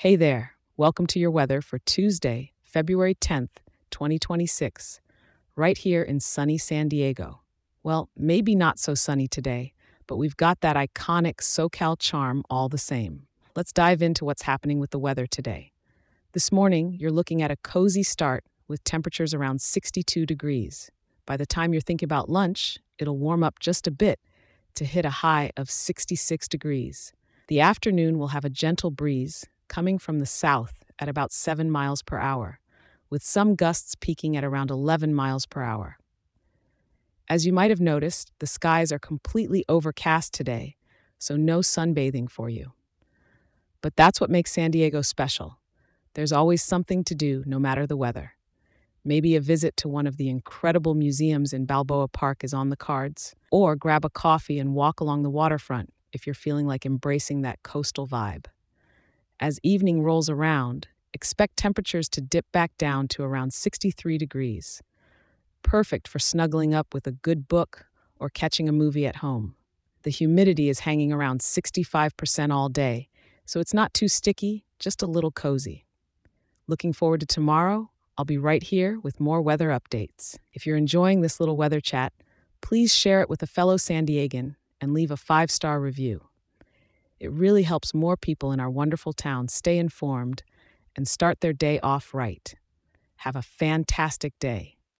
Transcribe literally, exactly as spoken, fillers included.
Hey there. Welcome to your weather for Tuesday, February tenth, twenty twenty-six, right here in sunny San Diego. Well, maybe not so sunny today, but we've got that iconic SoCal charm all the same. Let's dive into what's happening with the weather today. This morning, you're looking at a cozy start with temperatures around sixty-two degrees. By the time you're thinking about lunch, it'll warm up just a bit to hit a high of sixty-six degrees. The afternoon will have a gentle breeze coming from the south at about seven miles per hour, with some gusts peaking at around eleven miles per hour. As you might have noticed, the skies are completely overcast today, so no sunbathing for you. But that's what makes San Diego special. There's always something to do, no matter the weather. Maybe a visit to one of the incredible museums in Balboa Park is on the cards, or grab a coffee and walk along the waterfront if you're feeling like embracing that coastal vibe. As evening rolls around, expect temperatures to dip back down to around sixty-three degrees. Perfect for snuggling up with a good book or catching a movie at home. The humidity is hanging around sixty-five percent all day, so it's not too sticky, just a little cozy. Looking forward to tomorrow? I'll be right here with more weather updates. If you're enjoying this little weather chat, please share it with a fellow San Diegan and leave a five-star review. It really helps more people in our wonderful town stay informed and start their day off right. Have a fantastic day.